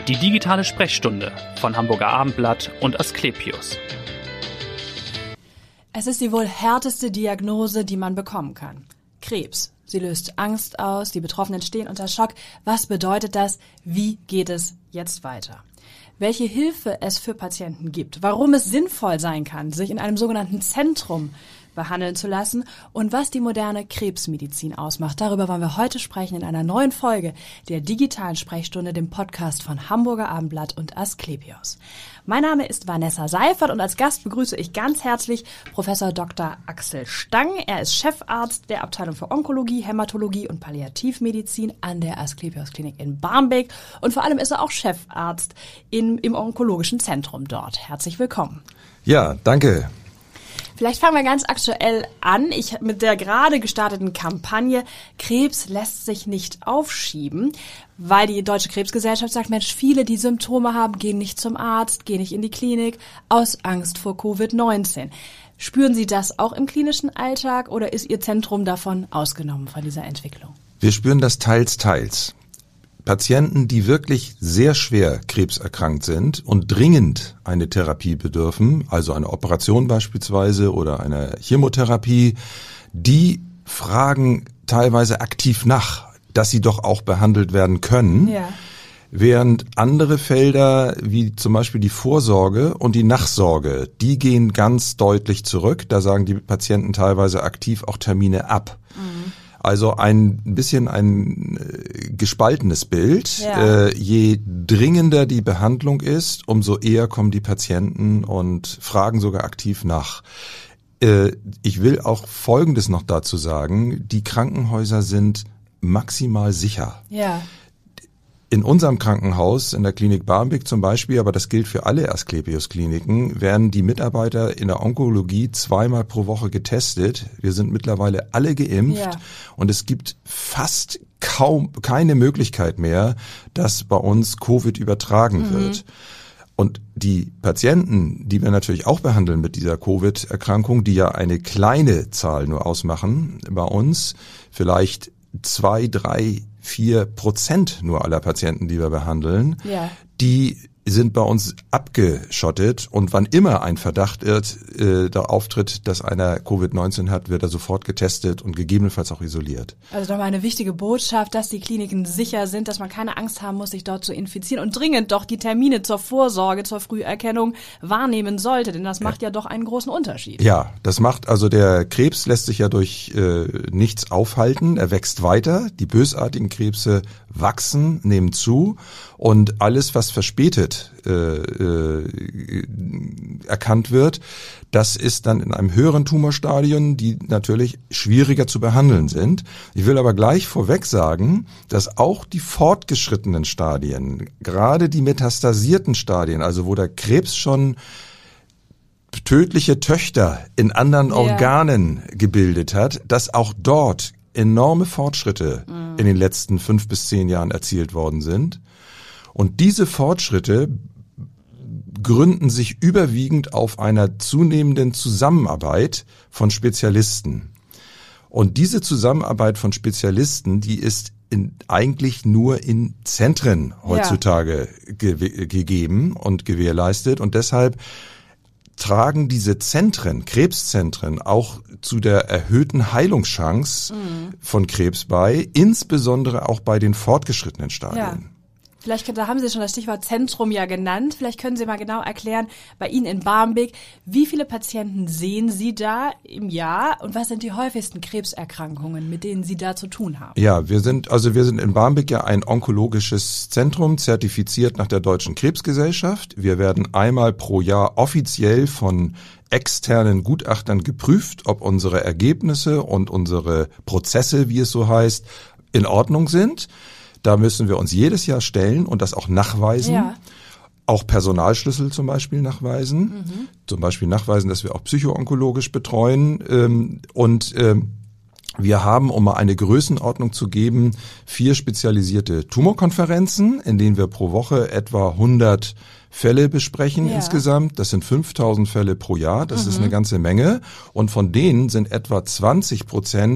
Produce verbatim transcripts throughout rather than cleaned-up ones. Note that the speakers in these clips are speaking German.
Die digitale Sprechstunde von Hamburger Abendblatt und Asklepios. Es ist die wohl härteste Diagnose, die man bekommen kann. Krebs. Sie löst Angst aus, die Betroffenen stehen unter Schock. Was bedeutet das? Wie geht es jetzt weiter? Welche Hilfe es für Patienten gibt, warum es sinnvoll sein kann, sich in einem sogenannten Zentrum behandeln zu lassen und was die moderne Krebsmedizin ausmacht. Darüber wollen wir heute sprechen in einer neuen Folge der digitalen Sprechstunde, dem Podcast von Hamburger Abendblatt und Asklepios. Mein Name ist Vanessa Seifert und als Gast begrüße ich ganz herzlich Professor Doktor Axel Stang. Er ist Chefarzt der Abteilung für Onkologie, Hämatologie und Palliativmedizin an der Asklepios Klinik in Barmbek und vor allem ist er auch Chefarzt in, im onkologischen Zentrum dort. Herzlich willkommen. Ja, danke. Vielleicht fangen wir ganz aktuell an. Ich mit der gerade gestarteten Kampagne Krebs lässt sich nicht aufschieben, weil die Deutsche Krebsgesellschaft sagt, Mensch, viele, die Symptome haben, gehen nicht zum Arzt, gehen nicht in die Klinik aus Angst vor Covid neunzehn. Spüren Sie das auch im klinischen Alltag oder ist Ihr Zentrum davon ausgenommen von dieser Entwicklung? Wir spüren das teils, teils. Patienten, die wirklich sehr schwer krebserkrankt sind und dringend eine Therapie bedürfen, also eine Operation beispielsweise oder eine Chemotherapie, die fragen teilweise aktiv nach, dass sie doch auch behandelt werden können. Ja. Während andere Felder, wie zum Beispiel die Vorsorge und die Nachsorge, die gehen ganz deutlich zurück. Da sagen die Patienten teilweise aktiv auch Termine ab. Mhm. Also ein bisschen ein äh, gespaltenes Bild. Ja. Äh, je dringender die Behandlung ist, umso eher kommen die Patienten und fragen sogar aktiv nach. Äh, ich will auch Folgendes noch dazu sagen. Die Krankenhäuser sind maximal sicher. Ja. In unserem Krankenhaus, in der Klinik Barmbek zum Beispiel, aber das gilt für alle Asklepios-Kliniken, werden die Mitarbeiter in der Onkologie zweimal pro Woche getestet. Wir sind mittlerweile alle geimpft ja. und es gibt fast kaum keine Möglichkeit mehr, dass bei uns Covid übertragen mhm. wird. Und die Patienten, die wir natürlich auch behandeln mit dieser Covid-Erkrankung, die ja eine kleine Zahl nur ausmachen, bei uns vielleicht zwei, drei, vier Prozent nur aller Patienten, die wir behandeln, ja. die sind bei uns abgeschottet und wann immer ein Verdacht wird, äh, da auftritt, dass einer Covid neunzehn hat, wird er sofort getestet und gegebenenfalls auch isoliert. Also doch mal eine wichtige Botschaft, dass die Kliniken sicher sind, dass man keine Angst haben muss, sich dort zu infizieren und dringend doch die Termine zur Vorsorge, zur Früherkennung wahrnehmen sollte, denn das macht ja, ja doch einen großen Unterschied. Ja, das macht, also der Krebs lässt sich ja durch äh, nichts aufhalten, er wächst weiter, die bösartigen Krebse wachsen, nehmen zu und alles, was verspätet äh, äh, erkannt wird, das ist dann in einem höheren Tumorstadium, die natürlich schwieriger zu behandeln sind. Ich will aber gleich vorweg sagen, dass auch die fortgeschrittenen Stadien, gerade die metastasierten Stadien, also wo der Krebs schon tödliche Töchter in anderen ja. Organen gebildet hat, dass auch dort enorme Fortschritte mhm. in den letzten fünf bis zehn Jahren erzielt worden sind. Und diese Fortschritte gründen sich überwiegend auf einer zunehmenden Zusammenarbeit von Spezialisten. Und diese Zusammenarbeit von Spezialisten, die ist in, eigentlich nur in Zentren heutzutage ja. ge- gegeben und gewährleistet. Und deshalb tragen diese Zentren, Krebszentren, auch zu der erhöhten Heilungschance mhm. von Krebs bei, insbesondere auch bei den fortgeschrittenen Stadien. Ja. Vielleicht, da haben Sie schon das Stichwort Zentrum ja genannt. Vielleicht können Sie mal genau erklären, bei Ihnen in Barmbek, wie viele Patienten sehen Sie da im Jahr und was sind die häufigsten Krebserkrankungen, mit denen Sie da zu tun haben? Ja, wir sind, also wir sind in Barmbek ja ein onkologisches Zentrum, zertifiziert nach der Deutschen Krebsgesellschaft. Wir werden einmal pro Jahr offiziell von externen Gutachtern geprüft, ob unsere Ergebnisse und unsere Prozesse, wie es so heißt, in Ordnung sind. Da müssen wir uns jedes Jahr stellen und das auch nachweisen. Ja. Auch Personalschlüssel zum Beispiel nachweisen. Mhm. Zum Beispiel nachweisen, dass wir auch psychoonkologisch betreuen. Ähm, und ähm, wir haben, um mal eine Größenordnung zu geben, vier spezialisierte Tumorkonferenzen, in denen wir pro Woche etwa hundert Fälle besprechen ja. insgesamt. Das sind fünftausend Fälle pro Jahr. Das mhm. ist eine ganze Menge. Und von denen sind etwa zwanzig Prozent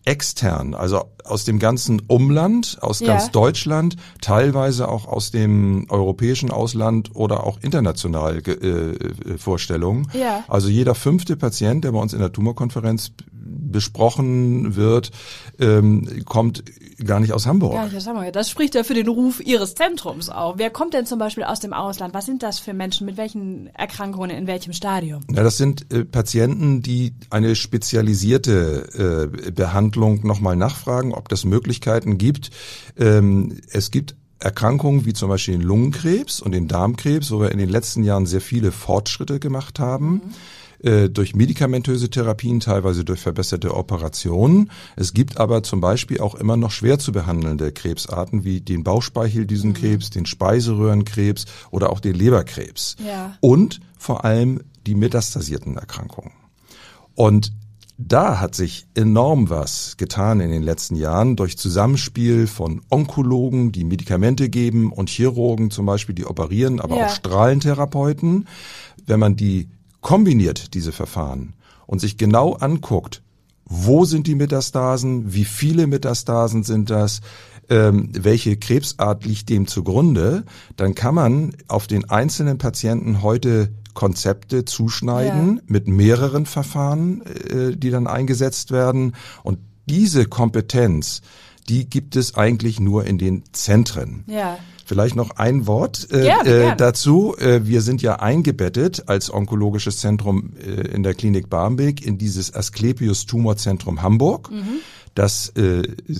extern, also aus dem ganzen Umland, aus Ja. ganz Deutschland, teilweise auch aus dem europäischen Ausland oder auch international äh, Vorstellungen. Ja. Also jeder fünfte Patient, der bei uns in der Tumorkonferenz besprochen wird, ähm, kommt gar nicht aus Hamburg. Gar nicht aus Hamburg. Das spricht ja für den Ruf Ihres Zentrums auch. Wer kommt denn zum Beispiel aus dem Ausland? Was sind das für Menschen? Mit welchen Erkrankungen? In welchem Stadium? Ja, das sind äh, Patienten, die eine spezialisierte äh, Behandlung nochmal nachfragen, ob das Möglichkeiten gibt. Ähm, es gibt Erkrankungen wie zum Beispiel den Lungenkrebs und den Darmkrebs, wo wir in den letzten Jahren sehr viele Fortschritte gemacht haben. Mhm. Durch medikamentöse Therapien, teilweise durch verbesserte Operationen. Es gibt aber zum Beispiel auch immer noch schwer zu behandelnde Krebsarten wie den Bauchspeicheldrüsenkrebs, mhm. den Speiseröhrenkrebs oder auch den Leberkrebs. Ja. Und vor allem die metastasierten Erkrankungen. Und da hat sich enorm was getan in den letzten Jahren durch Zusammenspiel von Onkologen, die Medikamente geben, und Chirurgen zum Beispiel, die operieren, aber ja. auch Strahlentherapeuten. Wenn man die kombiniert, diese Verfahren, und sich genau anguckt, wo sind die Metastasen, wie viele Metastasen sind das, ähm, welche Krebsart liegt dem zugrunde, dann kann man auf den einzelnen Patienten heute Konzepte zuschneiden, ja. mit mehreren Verfahren, äh, die dann eingesetzt werden. Und diese Kompetenz, die gibt es eigentlich nur in den Zentren. Ja. Vielleicht noch ein Wort äh, gerne, äh, gerne. dazu. Äh, wir sind ja eingebettet als onkologisches Zentrum äh, in der Klinik Barmbek in dieses Asklepios Tumorzentrum Hamburg. Mhm. Das äh,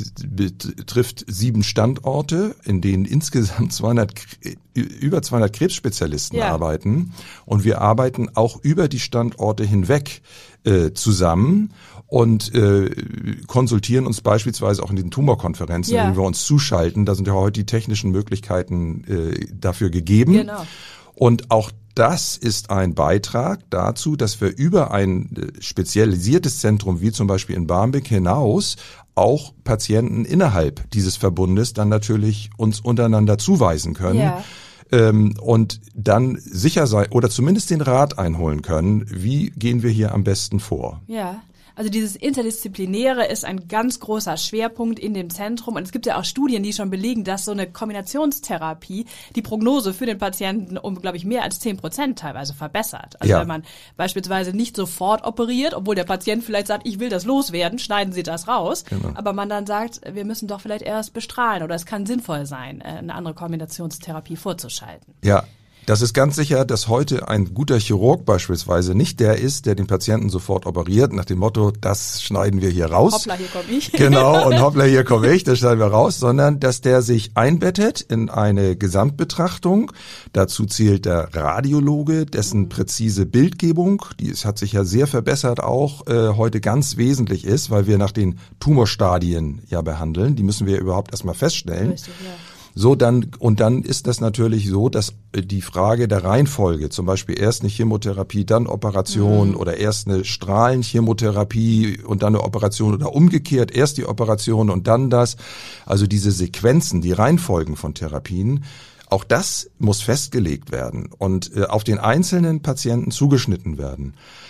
betrifft sieben Standorte, in denen insgesamt zweihundert, über zweihundert Krebsspezialisten ja. arbeiten. Und wir arbeiten auch über die Standorte hinweg äh, zusammen und äh, konsultieren uns beispielsweise auch in den Tumorkonferenzen, ja. in denen wir uns zuschalten. Da sind ja heute die technischen Möglichkeiten äh, dafür gegeben. Genau. Und auch das ist ein Beitrag dazu, dass wir über ein spezialisiertes Zentrum wie zum Beispiel in Barmbek hinaus auch Patienten innerhalb dieses Verbundes dann natürlich uns untereinander zuweisen können. Ja. Ähm, und dann sicher sein oder zumindest den Rat einholen können, wie gehen wir hier am besten vor. Ja. Also dieses Interdisziplinäre ist ein ganz großer Schwerpunkt in dem Zentrum. Und es gibt ja auch Studien, die schon belegen, dass so eine Kombinationstherapie die Prognose für den Patienten um, glaube ich, mehr als zehn Prozent teilweise verbessert. Also ja. wenn man beispielsweise nicht sofort operiert, obwohl der Patient vielleicht sagt, ich will das loswerden, schneiden Sie das raus. Genau. Aber man dann sagt, wir müssen doch vielleicht erst bestrahlen oder es kann sinnvoll sein, eine andere Kombinationstherapie vorzuschalten. Ja. Das ist ganz sicher, dass heute ein guter Chirurg beispielsweise nicht der ist, der den Patienten sofort operiert, nach dem Motto, das schneiden wir hier raus. Hoppla, hier komme ich. Genau, und hoppla, hier komme ich, das schneiden wir raus, sondern dass der sich einbettet in eine Gesamtbetrachtung. Dazu zählt der Radiologe, dessen mhm. präzise Bildgebung, die hat sich ja sehr verbessert auch, äh, heute ganz wesentlich ist, weil wir nach den Tumorstadien ja behandeln. Die müssen wir überhaupt erstmal feststellen. Richtig, ja. So, dann, und dann ist das natürlich so, dass die Frage der Reihenfolge, zum Beispiel erst eine Chemotherapie, dann Operation mhm. oder erst eine Strahlenchemotherapie und dann eine Operation oder umgekehrt, erst die Operation und dann das, also diese Sequenzen, die Reihenfolgen von Therapien, auch das muss festgelegt werden und äh, auf den einzelnen Patienten zugeschnitten werden.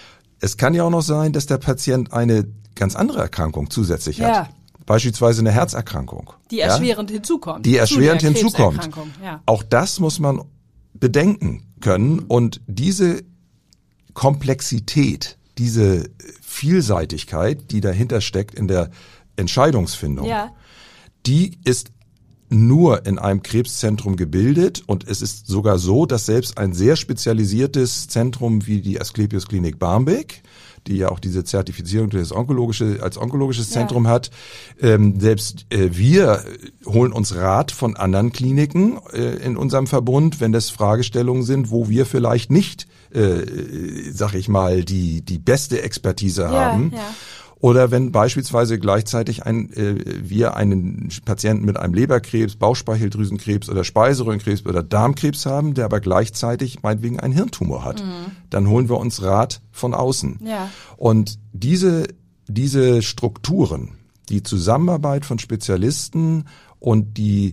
Es kann ja auch noch sein, dass der Patient eine ganz andere Erkrankung zusätzlich ja. hat. Beispielsweise eine Herzerkrankung. Die erschwerend ja? hinzukommt. Die erschwerend zu der hinzukommt. Ja. Auch das muss man bedenken können. Und diese Komplexität, diese Vielseitigkeit, die dahinter steckt in der Entscheidungsfindung, ja. die ist nur in einem Krebszentrum gebildet. Und es ist sogar so, dass selbst ein sehr spezialisiertes Zentrum wie die Asklepios Klinik Barmbek, die ja auch diese Zertifizierung des onkologische, als onkologisches Zentrum ja. hat. Ähm, selbst äh, wir holen uns Rat von anderen Kliniken äh, in unserem Verbund, wenn das Fragestellungen sind, wo wir vielleicht nicht, äh, sag ich mal, die die beste Expertise ja, haben. Ja. Oder wenn beispielsweise gleichzeitig ein, äh, wir einen Patienten mit einem Leberkrebs, Bauchspeicheldrüsenkrebs oder Speiseröhrenkrebs oder Darmkrebs haben, der aber gleichzeitig meinetwegen einen Hirntumor hat, mhm. dann holen wir uns Rat von außen. Ja. Und diese, diese Strukturen, die Zusammenarbeit von Spezialisten und die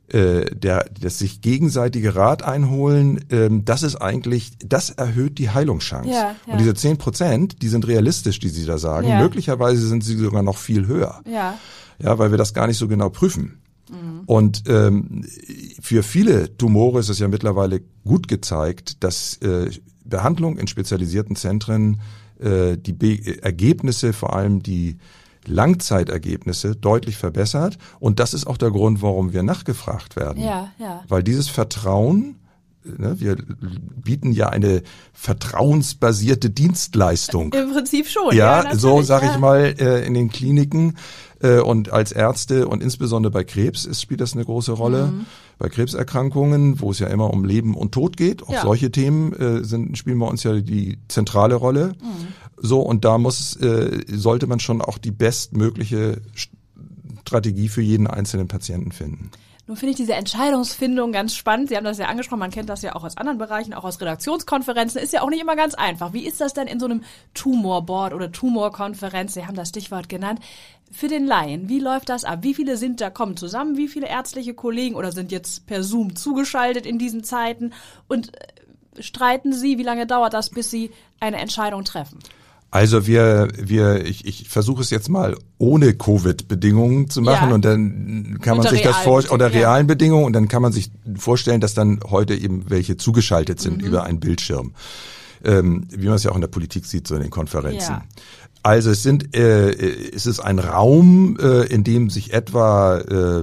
äh, der, das sich gegenseitige Rat einholen, ähm, das ist eigentlich, das erhöht die Heilungschance. Ja, ja. Und diese zehn Prozent, die sind realistisch, die Sie da sagen. Ja. Möglicherweise sind sie sogar noch viel höher. Ja. Ja, weil wir das gar nicht so genau prüfen. Mhm. Und ähm, für viele Tumore ist es ja mittlerweile gut gezeigt, dass äh, Behandlung in spezialisierten Zentren äh, die Be- Ergebnisse, vor allem die Langzeitergebnisse deutlich verbessert. Und das ist auch der Grund, warum wir nachgefragt werden. Ja, ja. Weil dieses Vertrauen, ne, wir bieten ja eine vertrauensbasierte Dienstleistung. Im Prinzip schon. Ja, ja so sage ja. ich mal, äh, in den Kliniken äh, und als Ärzte und insbesondere bei Krebs ist, spielt das eine große Rolle. Mhm. Bei Krebserkrankungen, wo es ja immer um Leben und Tod geht, auch ja. solche Themen äh, sind, spielen bei uns ja die zentrale Rolle. Mhm. So, und da muss, äh, sollte man schon auch die bestmögliche Strategie für jeden einzelnen Patienten finden. Nun finde ich diese Entscheidungsfindung ganz spannend. Sie haben das ja angesprochen, man kennt das ja auch aus anderen Bereichen, auch aus Redaktionskonferenzen. Ist ja auch nicht immer ganz einfach. Wie ist das denn in so einem Tumorboard oder Tumorkonferenz? Sie haben das Stichwort genannt. Für den Laien, wie läuft das ab? Wie viele sind da, kommen zusammen? Wie viele ärztliche Kollegen oder sind jetzt per Zoom zugeschaltet in diesen Zeiten? Und streiten Sie, wie lange dauert das, bis Sie eine Entscheidung treffen? Also wir, wir, ich, ich versuche es jetzt mal ohne Covid-Bedingungen zu machen, ja. Und dann kann man unter sich das vorstellen, oder ja. realen Bedingungen, und dann kann man sich vorstellen, dass dann heute eben welche zugeschaltet sind mhm. über einen Bildschirm, ähm, wie man es ja auch in der Politik sieht, so in den Konferenzen. Ja. Also es sind, äh, es ist ein Raum, äh, in dem sich etwa äh,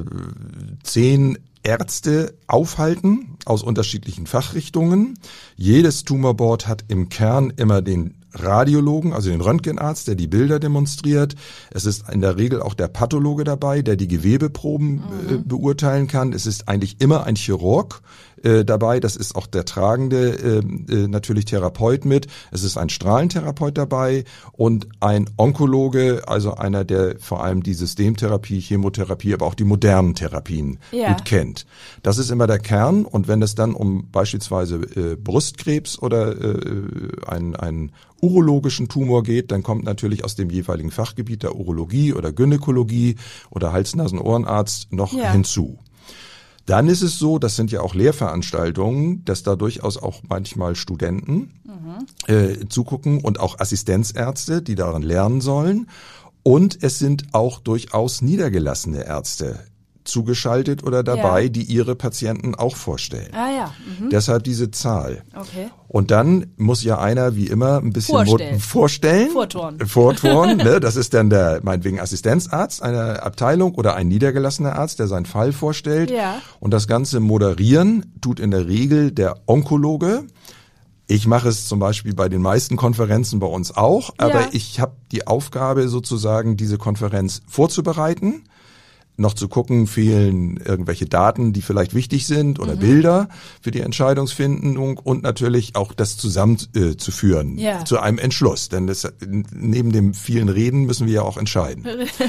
zehn Ärzte aufhalten aus unterschiedlichen Fachrichtungen. Jedes Tumorboard hat im Kern immer den Radiologen, also den Röntgenarzt, der die Bilder demonstriert. Es ist in der Regel auch der Pathologe dabei, der die Gewebeproben mhm. äh, beurteilen kann. Es ist eigentlich immer ein Chirurg äh, dabei. Das ist auch der tragende äh, äh, natürlich Therapeut mit. Es ist ein Strahlentherapeut dabei und ein Onkologe, also einer, der vor allem die Systemtherapie, Chemotherapie, aber auch die modernen Therapien ja. gut kennt. Das ist immer der Kern. Und wenn es dann um beispielsweise äh, Brustkrebs oder äh, ein, ein urologischen Tumor geht, dann kommt natürlich aus dem jeweiligen Fachgebiet der Urologie oder Gynäkologie oder Hals-Nasen-Ohrenarzt noch ja. hinzu. Dann ist es so, das sind ja auch Lehrveranstaltungen, dass da durchaus auch manchmal Studenten mhm. äh, zugucken und auch Assistenzärzte, die daran lernen sollen. Und es sind auch durchaus niedergelassene Ärzte zugeschaltet oder dabei, ja. die ihre Patienten auch vorstellen. Ah ja. Mhm. Deshalb diese Zahl. Okay. Und dann muss ja einer wie immer ein bisschen vorstellen. Mo- vorstellen. Vorturnen. Vorturnen, ne? Das ist dann der meinetwegen Assistenzarzt einer Abteilung oder ein niedergelassener Arzt, der seinen Fall vorstellt. Ja. Und das Ganze moderieren tut in der Regel der Onkologe. Ich mache es zum Beispiel bei den meisten Konferenzen bei uns auch, aber ja. ich habe die Aufgabe sozusagen, diese Konferenz vorzubereiten. Noch zu gucken, fehlen irgendwelche Daten, die vielleicht wichtig sind oder mhm. Bilder für die Entscheidungsfindung und natürlich auch das zusammenzuführen äh, ja. zu einem Entschluss. Denn das, neben dem vielen Reden müssen wir ja auch entscheiden.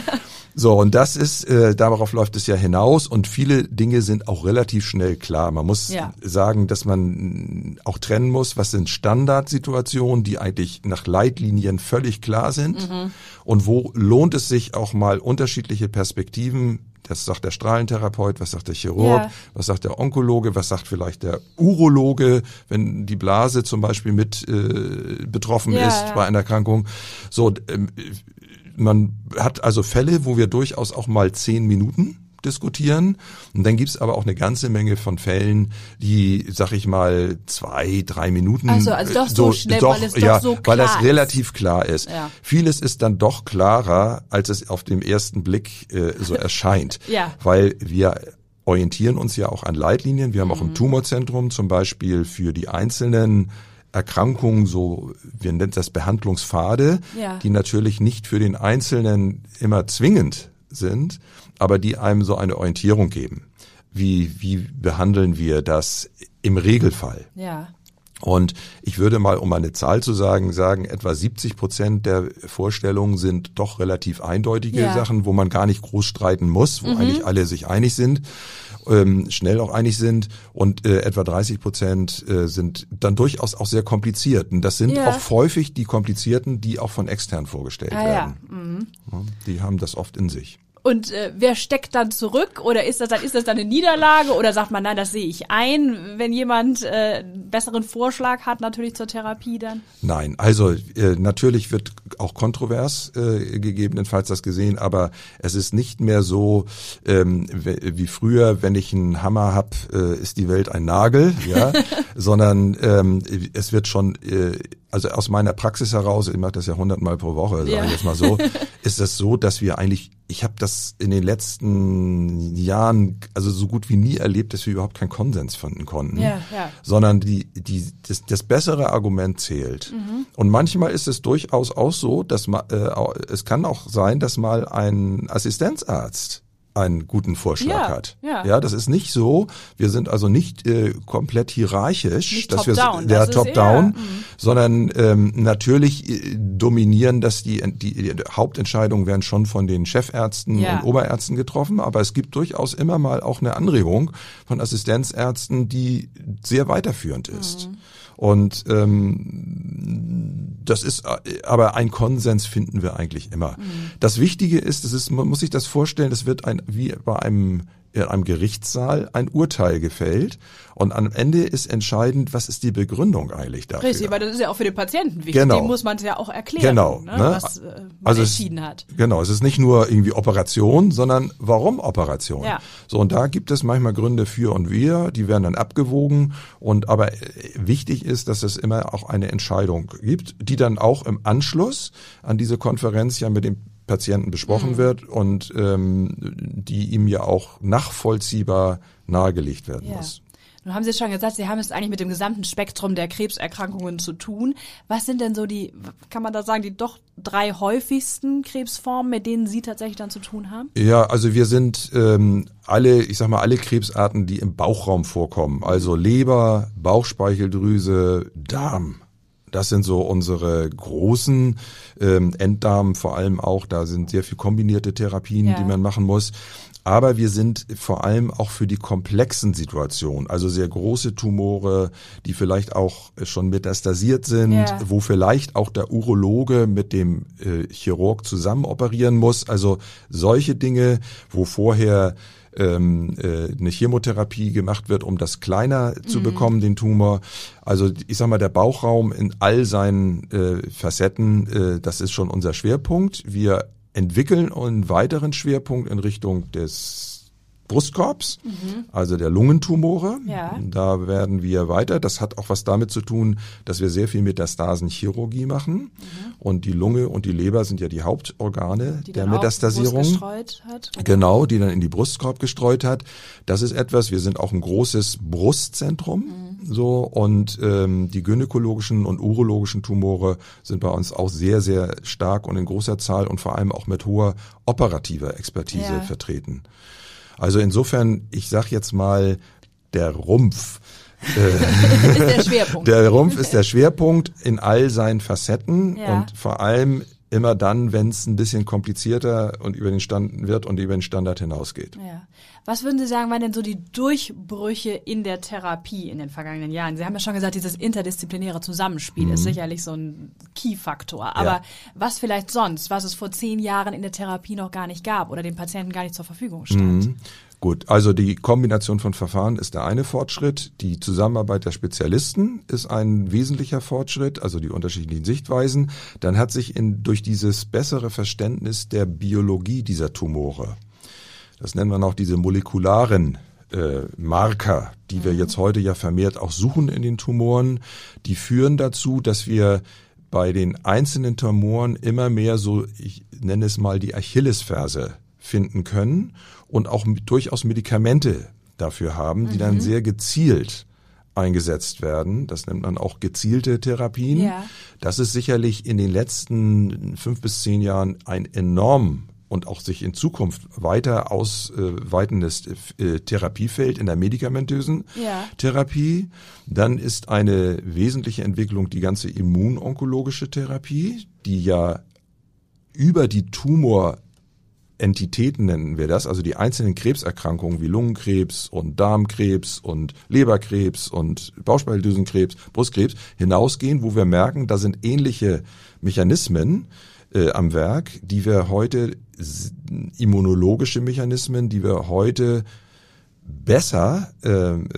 So, und das ist, äh, darauf läuft es ja hinaus und viele Dinge sind auch relativ schnell klar. Man muss ja. sagen, dass man auch trennen muss, was sind Standardsituationen, die eigentlich nach Leitlinien völlig klar sind mhm. und wo lohnt es sich auch mal unterschiedliche Perspektiven. Das sagt der Strahlentherapeut, was sagt der Chirurg, ja. was sagt der Onkologe, was sagt vielleicht der Urologe, wenn die Blase zum Beispiel mit äh, betroffen ja, ist ja. bei einer Erkrankung. So, ähm, man hat also Fälle, wo wir durchaus auch mal zehn Minuten diskutieren. Und dann gibt's aber auch eine ganze Menge von Fällen, die, sag ich mal, zwei, drei Minuten. Also, also doch so, so schnell, doch, weil es ja, doch so klar weil das ist. relativ klar ist. Ja. Vieles ist dann doch klarer, als es auf dem ersten Blick äh, so erscheint. Ja. Weil wir orientieren uns ja auch an Leitlinien. Wir haben mhm. auch im Tumorzentrum zum Beispiel für die einzelnen Erkrankungen, so, wir nennen das Behandlungspfade, ja. die natürlich nicht für den Einzelnen immer zwingend sind, aber die einem so eine Orientierung geben. Wie, wie behandeln wir das im Regelfall? Ja. Und ich würde mal, um eine Zahl zu sagen, sagen, etwa siebzig Prozent der Vorstellungen sind doch relativ eindeutige ja. Sachen, wo man gar nicht groß streiten muss, wo mhm. eigentlich alle sich einig sind. Ähm, schnell auch einig sind und äh, etwa dreißig Prozent äh, sind dann durchaus auch sehr kompliziert. Und das sind ja. auch häufig die komplizierten, die auch von extern vorgestellt ah, werden. Ja. Mhm. Ja, die haben das oft in sich. Und äh, wer steckt dann zurück? Oder ist das dann ist das dann eine Niederlage? Oder sagt man, nein, das sehe ich ein, wenn jemand äh, einen besseren Vorschlag hat, natürlich zur Therapie dann? Nein, also äh, natürlich wird auch kontrovers äh, gegebenenfalls das gesehen, aber es ist nicht mehr so ähm, wie früher, wenn ich einen Hammer hab, äh, ist die Welt ein Nagel, ja, sondern ähm, es wird schon äh, also aus meiner Praxis heraus, ich mache das ja hundertmal pro Woche, sage ja. ich jetzt mal so, ist es so, dass wir eigentlich, ich habe das in den letzten Jahren also so gut wie nie erlebt, dass wir überhaupt keinen Konsens finden konnten, ja, ja. sondern die, die, das, das bessere Argument zählt. Mhm. Und manchmal ist es durchaus auch so, dass man, äh, es kann auch sein, dass mal ein Assistenzarzt einen guten Vorschlag ja, hat. Ja. ja, das ist nicht so. Wir sind also nicht äh, komplett hierarchisch, nicht dass top wir down, ja das top ist down, eher, sondern ähm, natürlich äh, dominieren das die, die die Hauptentscheidungen werden schon von den Chefärzten ja. und Oberärzten getroffen, aber es gibt durchaus immer mal auch eine Anregung von Assistenzärzten, die sehr weiterführend ist. Mhm. Und ähm, das ist aber ein Konsens finden wir eigentlich immer. Mhm. Das Wichtige ist, es ist, man muss sich das vorstellen, es wird ein wie bei einem in einem Gerichtssaal ein Urteil gefällt und am Ende ist entscheidend, was ist die Begründung eigentlich dafür. Richtig, weil das ist ja auch für den Patienten wichtig. Genau. Dem muss man es ja auch erklären, genau, ne, ne? was äh, man also entschieden es, hat. Genau, es ist nicht nur irgendwie Operation, sondern warum Operation. Ja. So, und da gibt es manchmal Gründe für und wider, die werden dann abgewogen und aber wichtig ist, dass es immer auch eine Entscheidung gibt, die dann auch im Anschluss an diese Konferenz ja mit dem Patienten besprochen mhm. wird und ähm, die ihm ja auch nachvollziehbar nahegelegt werden ja. muss. Nun haben Sie schon gesagt, Sie haben es eigentlich mit dem gesamten Spektrum der Krebserkrankungen zu tun. Was sind denn so die, kann man da sagen, die doch drei häufigsten Krebsformen, mit denen Sie tatsächlich dann zu tun haben? Ja, also wir sind ähm, alle, ich sag mal, alle Krebsarten, die im Bauchraum vorkommen, also Leber, Bauchspeicheldrüse, Darm. Das sind so unsere großen ähm, Enddarm vor allem auch. Da sind sehr viel kombinierte Therapien, ja. die man machen muss. Aber wir sind vor allem auch für die komplexen Situationen, also sehr große Tumore, die vielleicht auch schon metastasiert sind, ja. wo vielleicht auch der Urologe mit dem äh, Chirurg zusammen operieren muss. Also solche Dinge, wo vorher ähm, äh, eine Chemotherapie gemacht wird, um das kleiner zu mhm. bekommen, den Tumor. Also ich sag mal, der Bauchraum in all seinen äh, Facetten, äh, das ist schon unser Schwerpunkt. Wir entwickeln einen weiteren Schwerpunkt in Richtung des Brustkorbs, mhm. also der Lungentumore. Ja. Da werden wir weiter. Das hat auch was damit zu tun, dass wir sehr viel Metastasenchirurgie machen. Mhm. Und die Lunge und die Leber sind ja die Hauptorgane die der Metastasierung. Die gestreut hat. Oder? Genau, die dann in die Brustkorb gestreut hat. Das ist etwas, wir sind auch ein großes Brustzentrum. Mhm. So, und ähm, die gynäkologischen und urologischen Tumore sind bei uns auch sehr, sehr stark und in großer Zahl und vor allem auch mit hoher operativer Expertise ja. vertreten. Also insofern, ich sag jetzt mal, der Rumpf. Äh, ist der Schwerpunkt. Der Rumpf ist der Schwerpunkt in all seinen Facetten ja. und vor allem immer dann, wenn es ein bisschen komplizierter und über den Stand wird und über den Standard hinausgeht. Ja. Was würden Sie sagen, waren denn so die Durchbrüche in der Therapie in den vergangenen Jahren? Sie haben ja schon gesagt, dieses interdisziplinäre Zusammenspiel mhm. ist sicherlich so ein Key-Faktor. Aber ja. was vielleicht sonst, was es vor zehn Jahren in der Therapie noch gar nicht gab oder den Patienten gar nicht zur Verfügung stand? Mhm. Gut, also die Kombination von Verfahren ist der eine Fortschritt. Die Zusammenarbeit der Spezialisten ist ein wesentlicher Fortschritt, also die unterschiedlichen Sichtweisen. Dann hat sich in, durch dieses bessere Verständnis der Biologie dieser Tumore, das nennen wir noch diese molekularen äh, Marker, die mhm. wir jetzt heute ja vermehrt auch suchen in den Tumoren, die führen dazu, dass wir bei den einzelnen Tumoren immer mehr so, ich nenne es mal die Achillesferse finden können und auch mit, durchaus Medikamente dafür haben, die mhm. dann sehr gezielt eingesetzt werden. Das nennt man auch gezielte Therapien. Ja. Das ist sicherlich in den letzten fünf bis zehn Jahren ein enorm und auch sich in Zukunft weiter ausweitendes äh, Therapiefeld in der medikamentösen ja. Therapie. Dann ist eine wesentliche Entwicklung die ganze immunonkologische Therapie, die ja über die Tumor Entitäten nennen wir das, also die einzelnen Krebserkrankungen wie Lungenkrebs und Darmkrebs und Leberkrebs und Bauchspeicheldrüsenkrebs, Brustkrebs hinausgehen, wo wir merken, da sind ähnliche Mechanismen äh, am Werk, die wir heute, immunologische Mechanismen, die wir heute besser ähm,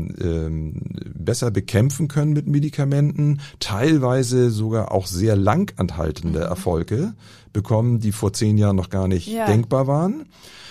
ähm, besser bekämpfen können mit Medikamenten, teilweise sogar auch sehr langanhaltende mhm. Erfolge bekommen, die vor zehn Jahren noch gar nicht ja. denkbar waren.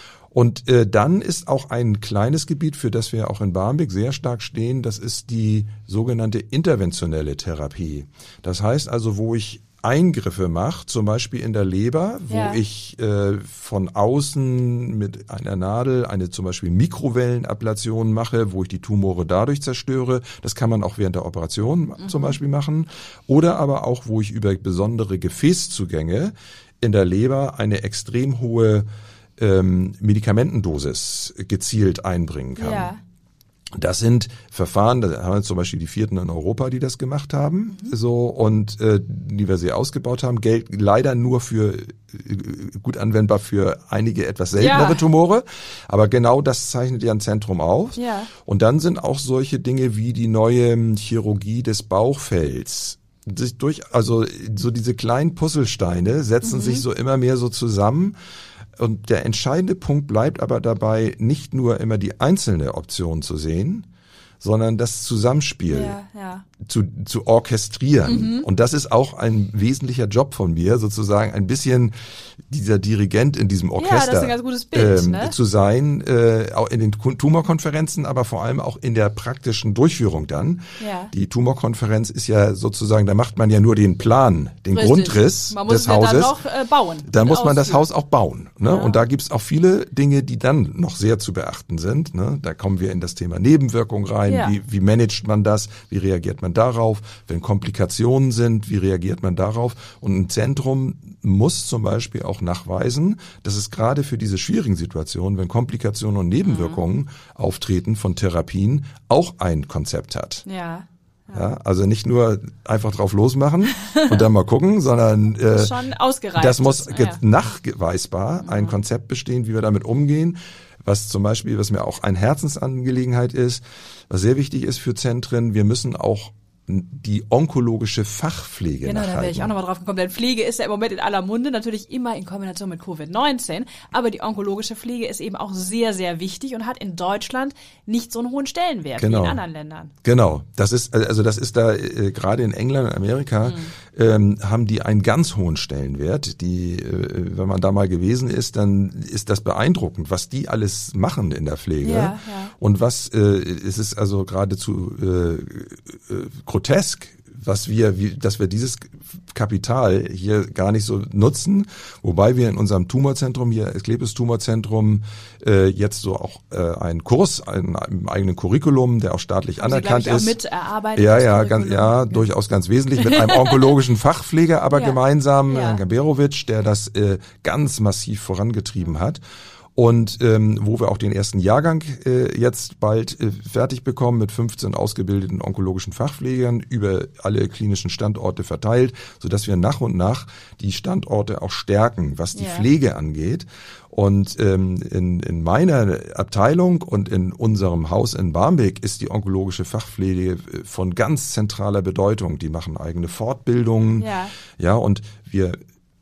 Und äh, dann ist auch ein kleines Gebiet, für das wir auch in Barmbek sehr stark stehen, das ist die sogenannte interventionelle Therapie. Das heißt also, wo ich Eingriffe mache, zum Beispiel in der Leber, wo ja. ich äh, von außen mit einer Nadel eine zum Beispiel Mikrowellenablation mache, wo ich die Tumore dadurch zerstöre. Das kann man auch während der Operation mhm. zum Beispiel machen. Oder aber auch, wo ich über besondere Gefäßzugänge in der Leber eine extrem hohe ähm, Medikamentendosis gezielt einbringen kann. Ja. Das sind Verfahren, da haben wir zum Beispiel die vierten in Europa, die das gemacht haben, mhm. so und äh, die wir sehr ausgebaut haben. Geld leider nur für äh, gut anwendbar für einige etwas seltenere ja. Tumore, aber genau das zeichnet ja ein Zentrum auf. Ja. Und dann sind auch solche Dinge wie die neue Chirurgie des Bauchfells. Sich durch, also so diese kleinen Puzzlesteine setzen mhm. sich so immer mehr so zusammen. Und der entscheidende Punkt bleibt aber dabei, nicht nur immer die einzelne Option zu sehen, sondern das Zusammenspiel ja, ja. zu zu orchestrieren. Mhm. Und das ist auch ein wesentlicher Job von mir, sozusagen ein bisschen dieser Dirigent in diesem Orchester ja, das ist ein ganz gutes Bild, ähm, ne? zu sein, äh, auch in den Tumorkonferenzen, aber vor allem auch in der praktischen Durchführung dann. Ja. Die Tumorkonferenz ist ja sozusagen, da macht man ja nur den Plan, den Richtig. Grundriss man muss des Hauses. Dann noch äh, bauen. Da muss man das Haus auch bauen. Ne? Ja. Und da gibt's auch viele Dinge, die dann noch sehr zu beachten sind. Ne? Da kommen wir in das Thema Nebenwirkung rein. Ja. Wie, wie managt man das? Wie reagiert man darauf? Wenn Komplikationen sind, wie reagiert man darauf? Und ein Zentrum muss zum Beispiel auch nachweisen, dass es gerade für diese schwierigen Situationen, wenn Komplikationen und Nebenwirkungen mhm. auftreten von Therapien, auch ein Konzept hat. Ja. Ja. Ja, also nicht nur einfach drauf losmachen und dann mal gucken, sondern äh, das, schon ausgereift das muss ist, ja. nachweisbar ein Konzept bestehen, wie wir damit umgehen. Was zum Beispiel, was mir auch eine Herzensangelegenheit ist, was sehr wichtig ist für Zentren, wir müssen auch die onkologische Fachpflege Genau, nachhalten. da wäre ich auch nochmal drauf gekommen, denn Pflege ist ja im Moment in aller Munde, natürlich immer in Kombination mit Covid neunzehn, aber die onkologische Pflege ist eben auch sehr, sehr wichtig und hat in Deutschland nicht so einen hohen Stellenwert genau. wie in anderen Ländern. Genau, das ist also das ist da äh, gerade in England und Amerika mhm. ähm, haben die einen ganz hohen Stellenwert. Die, äh, wenn man da mal gewesen ist, dann ist das beeindruckend, was die alles machen in der Pflege ja, ja. und was äh, es ist also geradezu äh, äh, grotesk, was wir, wie, dass wir dieses Kapital hier gar nicht so nutzen, wobei wir in unserem Tumorzentrum hier, Asklepios Tumorzentrum, äh, jetzt so auch äh, einen Kurs, einen, einen eigenen Curriculum, der auch staatlich Haben anerkannt Sie, glaub ich, ist. Auch mit erarbeitet. Ja, ja, ganz, ja, ja, durchaus ganz wesentlich mit einem onkologischen Fachpfleger, aber ja. gemeinsam, ja. Herrn Gaberowitsch, der das äh, ganz massiv vorangetrieben hat. Und ähm, wo wir auch den ersten Jahrgang äh, jetzt bald äh, fertig bekommen mit fünfzehn ausgebildeten onkologischen Fachpflegern über alle klinischen Standorte verteilt, sodass wir nach und nach die Standorte auch stärken, was die ja. Pflege angeht. Und ähm, in, in meiner Abteilung und in unserem Haus in Barmbek ist die onkologische Fachpflege von ganz zentraler Bedeutung. Die machen eigene Fortbildungen, ja, ja und wir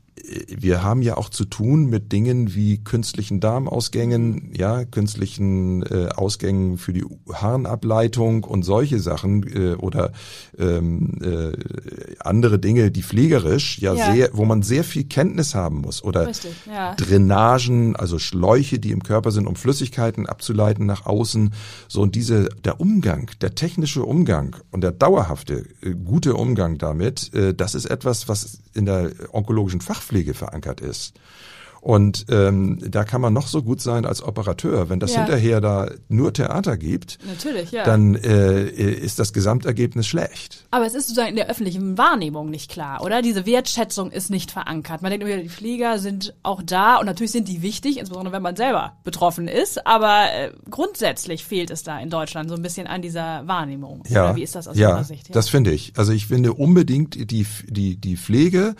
Wir haben ja auch zu tun mit Dingen wie künstlichen Darmausgängen, ja, künstlichen äh, Ausgängen für die Harnableitung und solche Sachen äh, oder ähm, äh, andere Dinge, die pflegerisch ja, ja sehr, wo man sehr viel Kenntnis haben muss oder Richtig, ja. Drainagen, also Schläuche, die im Körper sind, um Flüssigkeiten abzuleiten nach außen. So und diese der Umgang, der technische Umgang und der dauerhafte äh, gute Umgang damit, äh, das ist etwas, was in der onkologischen Fachpflege verankert ist. Und ähm, da kann man noch so gut sein als Operateur. Wenn das ja. hinterher da nur Theater gibt, Natürlich, ja. dann äh, ist das Gesamtergebnis schlecht. Aber es ist sozusagen in der öffentlichen Wahrnehmung nicht klar, oder? Diese Wertschätzung ist nicht verankert. Man denkt immer, die Pfleger sind auch da und natürlich sind die wichtig, insbesondere wenn man selber betroffen ist. Aber äh, grundsätzlich fehlt es da in Deutschland so ein bisschen an dieser Wahrnehmung. Ja, oder wie ist das aus ja, Ihrer Sicht? Ja, das finde ich. Also ich finde unbedingt die die die Pflege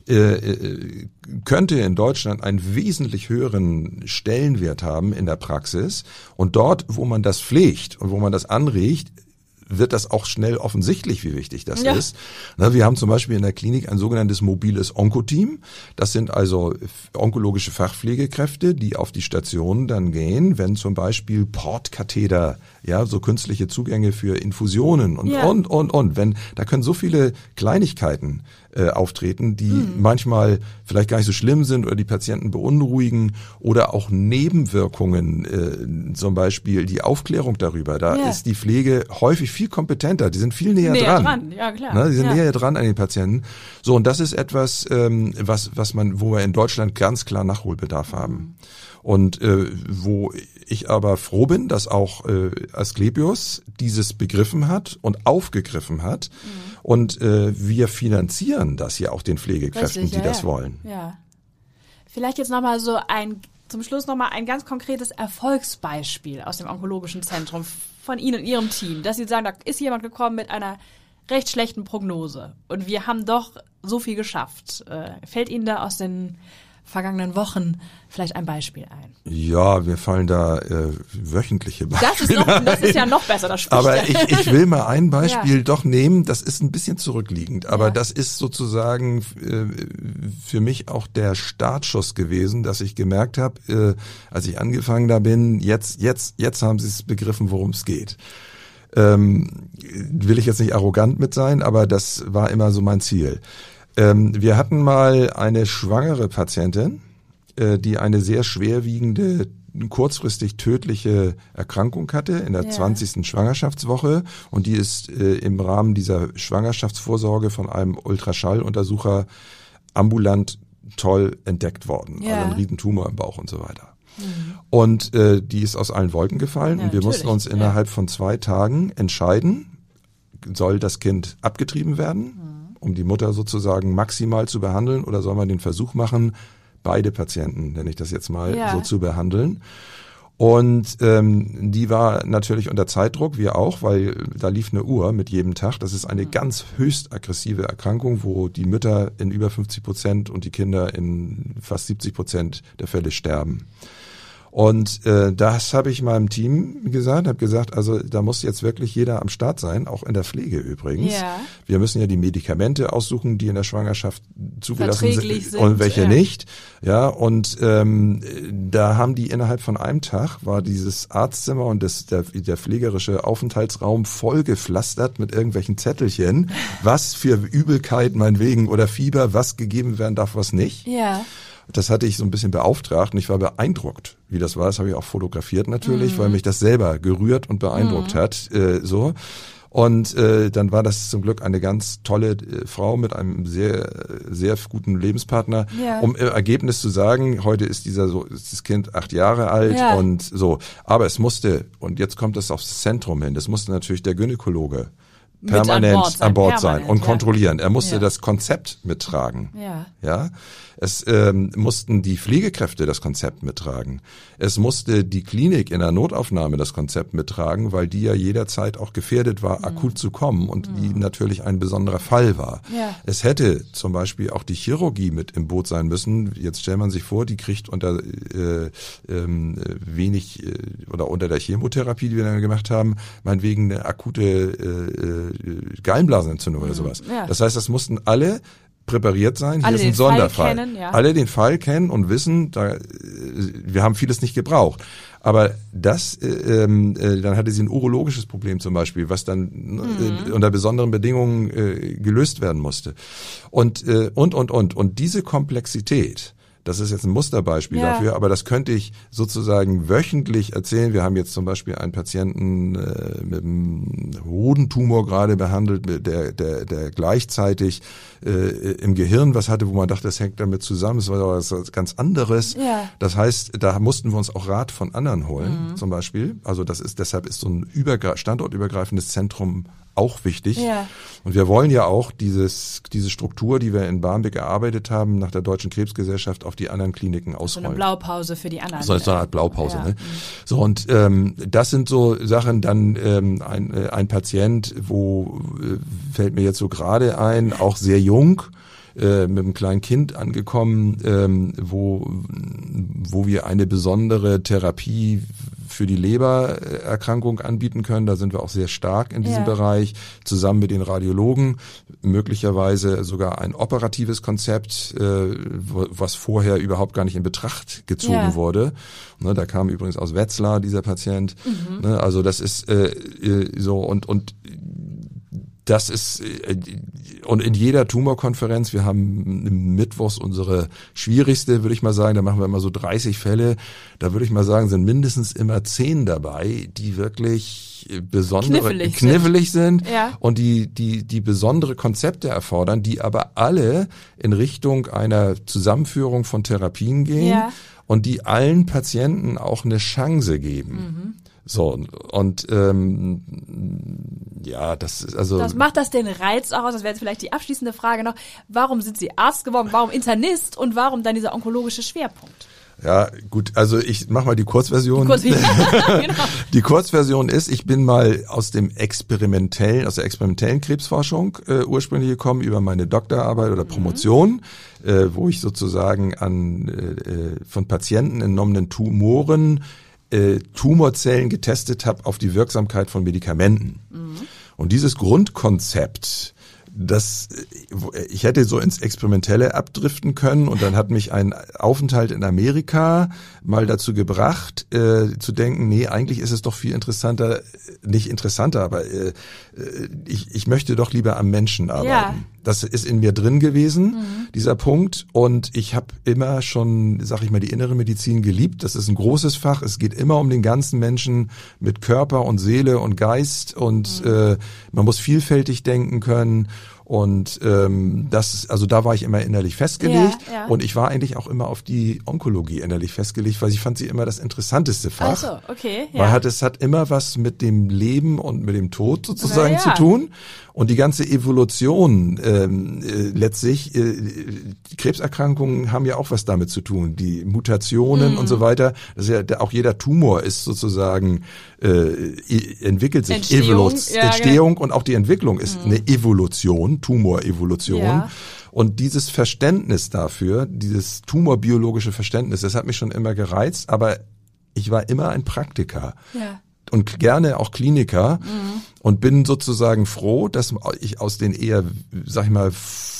äh, könnte in Deutschland einen wesentlich höheren Stellenwert haben in der Praxis. Und dort, wo man das pflegt und wo man das anregt, wird das auch schnell offensichtlich, wie wichtig das ja. ist. Na, wir haben zum Beispiel in der Klinik ein sogenanntes mobiles Onkoteam. Das sind also onkologische Fachpflegekräfte, die auf die Stationen dann gehen, wenn zum Beispiel Portkatheter, ja, so künstliche Zugänge für Infusionen und, ja. und, und, und. Wenn, da können so viele Kleinigkeiten äh, auftreten, die mhm. manchmal vielleicht gar nicht so schlimm sind oder die Patienten beunruhigen oder auch Nebenwirkungen, äh, zum Beispiel die Aufklärung darüber. Da ja. ist die Pflege häufig viel kompetenter. Die sind viel näher, näher dran. dran. Ja, klar. Na, die sind ja. näher dran an den Patienten. So, und das ist etwas, ähm, was, was man, wo wir in Deutschland ganz klar Nachholbedarf haben. Mhm. Und äh, wo ich aber froh bin, dass auch äh, Asklepios dieses begriffen hat und aufgegriffen hat. Mhm. Und äh, wir finanzieren das ja auch den Pflegekräften, Richtig, ja, die das ja. wollen. Ja. Vielleicht jetzt nochmal so ein, zum Schluss nochmal ein ganz konkretes Erfolgsbeispiel aus dem onkologischen Zentrum von Ihnen und Ihrem Team, dass Sie sagen, da ist jemand gekommen mit einer recht schlechten Prognose und wir haben doch so viel geschafft. Äh, fällt Ihnen da aus den vergangenen Wochen vielleicht ein Beispiel ein? Ja, mir fallen da äh, wöchentliche Beispiele das ist, noch, das ist ja noch besser, das spricht Aber ja. ich, ich will mal ein Beispiel ja. doch nehmen, das ist ein bisschen zurückliegend, aber ja. das ist sozusagen äh, für mich auch der Startschuss gewesen, dass ich gemerkt habe, äh, als ich angefangen da bin, jetzt, jetzt, jetzt haben sie es begriffen, worum es geht. Ähm, will ich jetzt nicht arrogant mit sein, aber das war immer so mein Ziel. Ähm, wir hatten mal eine schwangere Patientin, äh, die eine sehr schwerwiegende, kurzfristig tödliche Erkrankung hatte in der ja. zwanzigsten Schwangerschaftswoche und die ist äh, im Rahmen dieser Schwangerschaftsvorsorge von einem Ultraschalluntersucher ambulant toll entdeckt worden. Ja. Also ein Riesentumor im Bauch und so weiter. Mhm. Und äh, die ist aus allen Wolken gefallen ja, und wir natürlich. mussten uns innerhalb ja. von zwei Tagen entscheiden, soll das Kind abgetrieben werden, mhm. um die Mutter sozusagen maximal zu behandeln oder soll man den Versuch machen, beide Patienten, nenne ich das jetzt mal, ja. so zu behandeln. Und ähm, die war natürlich unter Zeitdruck, wir auch, weil da lief eine Uhr mit jedem Tag. Das ist eine mhm. ganz höchst aggressive Erkrankung, wo die Mütter in über fünfzig Prozent und die Kinder in fast siebzig Prozent der Fälle sterben. Und äh, das habe ich meinem Team gesagt, habe gesagt, also da muss jetzt wirklich jeder am Start sein, auch in der Pflege übrigens. Ja. Wir müssen ja die Medikamente aussuchen, die in der Schwangerschaft zugelassen sind, sind und welche ja. nicht. Ja, und ähm, da haben die innerhalb von einem Tag war dieses Arztzimmer und das, der, der pflegerische Aufenthaltsraum vollgepflastert mit irgendwelchen Zettelchen, was für Übelkeit meinetwegen oder Fieber, was gegeben werden darf, was nicht. Ja. Das hatte ich so ein bisschen beauftragt und ich war beeindruckt, wie das war. Das habe ich auch fotografiert natürlich, mhm. weil mich das selber gerührt und beeindruckt mhm. hat. Äh, so Und äh, dann war das zum Glück eine ganz tolle äh, Frau mit einem sehr, sehr guten Lebenspartner. Ja. Um im Ergebnis zu sagen, heute ist dieser so ist das Kind acht Jahre alt ja. und so. Aber es musste, und jetzt kommt es aufs Zentrum hin, das musste natürlich der Gynäkologe permanent an Bord sein, an Bord sein und ja. kontrollieren. Er musste ja. das Konzept mittragen. Ja. Ja. Es ähm, mussten die Pflegekräfte das Konzept mittragen. Es musste die Klinik in der Notaufnahme das Konzept mittragen, weil die ja jederzeit auch gefährdet war, mhm. akut zu kommen und mhm. die natürlich ein besonderer Fall war. Ja. Es hätte zum Beispiel auch die Chirurgie mit im Boot sein müssen. Jetzt stellt man sich vor, die kriegt unter äh, ähm, wenig äh, oder unter der Chemotherapie, die wir dann gemacht haben, meinetwegen eine akute äh, äh, Gallenblasenentzündung mhm. oder sowas. Ja. Das heißt, das mussten alle präpariert sein. Hier alle ist ein den Sonderfall. Fall kennen, ja. Alle den Fall kennen und wissen, da, wir haben vieles nicht gebraucht. Aber das, äh, äh, dann hatte sie ein urologisches Problem zum Beispiel, was dann mhm. äh, unter besonderen Bedingungen äh, gelöst werden musste. Und, äh, und, und, und. Und diese Komplexität, das ist jetzt ein Musterbeispiel ja. dafür, aber das könnte ich sozusagen wöchentlich erzählen. Wir haben jetzt zum Beispiel einen Patienten äh, mit einem Hodentumor gerade behandelt, der, der, der gleichzeitig äh, im Gehirn was hatte, wo man dachte, das hängt damit zusammen. Das war aber was ganz anderes. Ja. Das heißt, da mussten wir uns auch Rat von anderen holen, mhm. zum Beispiel. Also das ist, deshalb ist so ein übergre- standortübergreifendes Zentrum auch wichtig. Ja. Und wir wollen ja auch dieses, diese Struktur, die wir in Barmbek erarbeitet haben, nach der Deutschen Krebsgesellschaft auf die anderen Kliniken ausrollen. So eine Blaupause für die anderen. So, so eine Art Blaupause. Ja. Ne? So, und ähm, das sind so Sachen, dann ähm, ein, äh, ein Patient, wo äh, fällt mir jetzt so gerade ein, auch sehr jung, äh, mit einem kleinen Kind angekommen, ähm, wo, wo wir eine besondere Therapie für die Lebererkrankung anbieten können. Da sind wir auch sehr stark in diesem ja. Bereich, zusammen mit den Radiologen. Möglicherweise sogar ein operatives Konzept, äh, was vorher überhaupt gar nicht in Betracht gezogen ja. wurde. Ne, da kam übrigens aus Wetzlar dieser Patient. Mhm. Ne, also das ist äh, so und und das ist, und in jeder Tumorkonferenz, wir haben mittwochs unsere schwierigste, würde ich mal sagen, da machen wir immer so dreißig Fälle, da würde ich mal sagen, sind mindestens immer zehn dabei, die wirklich besondere, knifflig, knifflig sind, sind ja. und die, die, die besondere Konzepte erfordern, die aber alle in Richtung einer Zusammenführung von Therapien gehen ja. und die allen Patienten auch eine Chance geben. Mhm. So, und ähm, ja, das ist also... Das macht das den Reiz auch aus, das wäre jetzt vielleicht die abschließende Frage noch, warum sind Sie Arzt geworden, warum Internist und warum dann dieser onkologische Schwerpunkt? Ja, gut, also ich mach mal die Kurzversion. Die, Kurz genau. Die Kurzversion ist, ich bin mal aus dem experimentellen, aus der experimentellen Krebsforschung äh, ursprünglich gekommen über meine Doktorarbeit oder Promotion, mhm. äh, wo ich sozusagen an äh, von Patienten entnommenen Tumoren Äh, Tumorzellen getestet habe auf die Wirksamkeit von Medikamenten. Mhm. Und dieses Grundkonzept, das ich hätte so ins Experimentelle abdriften können und dann hat mich ein Aufenthalt in Amerika mal dazu gebracht, äh, zu denken, nee, eigentlich ist es doch viel interessanter, nicht interessanter, aber äh, ich, ich möchte doch lieber am Menschen arbeiten. Ja. Das ist in mir drin gewesen, mhm. dieser Punkt. Und ich habe immer schon, sag ich mal, die innere Medizin geliebt. Das ist ein großes Fach. Es geht immer um den ganzen Menschen mit Körper und Seele und Geist. Und mhm. äh, man muss vielfältig denken können. Und ähm, das, also da war ich immer innerlich festgelegt. Ja, ja. Und ich war eigentlich auch immer auf die Onkologie innerlich festgelegt, weil ich fand sie immer das interessanteste Fach. Ach so, okay. Ja. Weil hat, es hat immer was mit dem Leben und mit dem Tod sozusagen ja. zu tun. Und die ganze Evolution ähm, äh, letztlich, äh, die Krebserkrankungen haben ja auch was damit zu tun. Die Mutationen mhm. und so weiter. Das ist ja auch jeder Tumor ist sozusagen äh, entwickelt sich Entstehung, Evolu- ja, Entstehung genau. Und auch die Entwicklung ist mhm. eine Evolution, Tumorevolution. Ja. Und dieses Verständnis dafür, dieses tumorbiologische Verständnis, das hat mich schon immer gereizt, aber ich war immer ein Praktiker. Ja. Und gerne auch Kliniker mhm. und bin sozusagen froh, dass ich aus den eher, sag ich mal,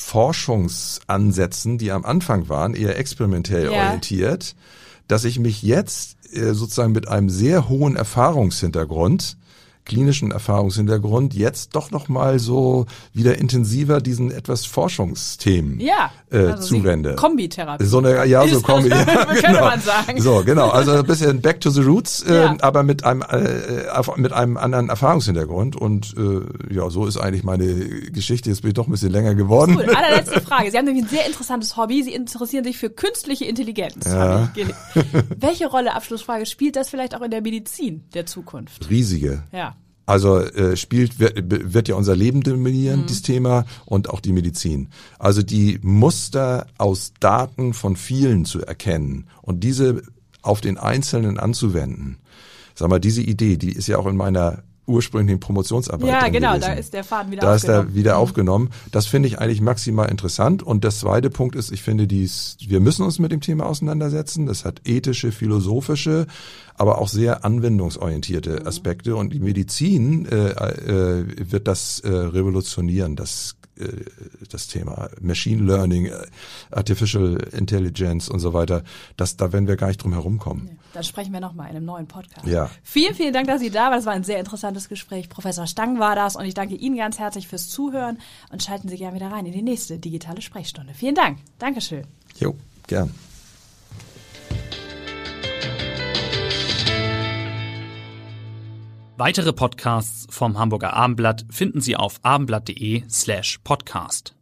Forschungsansätzen, die am Anfang waren, eher experimentell ja. orientiert, dass ich mich jetzt äh, sozusagen mit einem sehr hohen Erfahrungshintergrund, klinischen Erfahrungshintergrund, jetzt doch noch mal so wieder intensiver diesen etwas Forschungsthemen ja, äh, also zuwende. Kombitherapie. So eine, ja, so Kombi. Ja, könnte genau. man sagen. So, genau. Also ein bisschen back to the roots, äh, ja. aber mit einem äh, mit einem anderen Erfahrungshintergrund. Und äh, ja, so ist eigentlich meine Geschichte. Jetzt bin ich doch ein bisschen länger geworden. Cool. Allerletzte Frage. Sie haben nämlich ein sehr interessantes Hobby. Sie interessieren sich für künstliche Intelligenz. Ja. Welche Rolle, Abschlussfrage, spielt das vielleicht auch in der Medizin der Zukunft? Riesige. Ja. Also äh, spielt wird, wird ja unser Leben dominieren, mhm. dieses Thema, und auch die Medizin. Also die Muster aus Daten von vielen zu erkennen und diese auf den Einzelnen anzuwenden. Sag mal, diese Idee, die ist ja auch in meiner ursprünglichen Promotionsarbeit Ja, drin genau, gewesen. da ist der Faden wieder da aufgenommen. Da ist er wieder mhm. aufgenommen. Das finde ich eigentlich maximal interessant. Und der zweite Punkt ist, ich finde, dies, wir müssen uns mit dem Thema auseinandersetzen. Das hat ethische, philosophische, aber auch sehr anwendungsorientierte mhm. Aspekte. Und die Medizin äh, äh, wird das äh, revolutionieren, das das Thema Machine Learning, Artificial Intelligence und so weiter, das, da werden wir gar nicht drum herumkommen. Ja, dann sprechen wir nochmal in einem neuen Podcast. Ja. Vielen, vielen Dank, dass Sie da waren. Das war ein sehr interessantes Gespräch. Professor Stang war das und ich danke Ihnen ganz herzlich fürs Zuhören und schalten Sie gerne wieder rein in die nächste digitale Sprechstunde. Vielen Dank. Dankeschön. Jo, gern. Weitere Podcasts vom Hamburger Abendblatt finden Sie auf abendblatt.de slash podcast.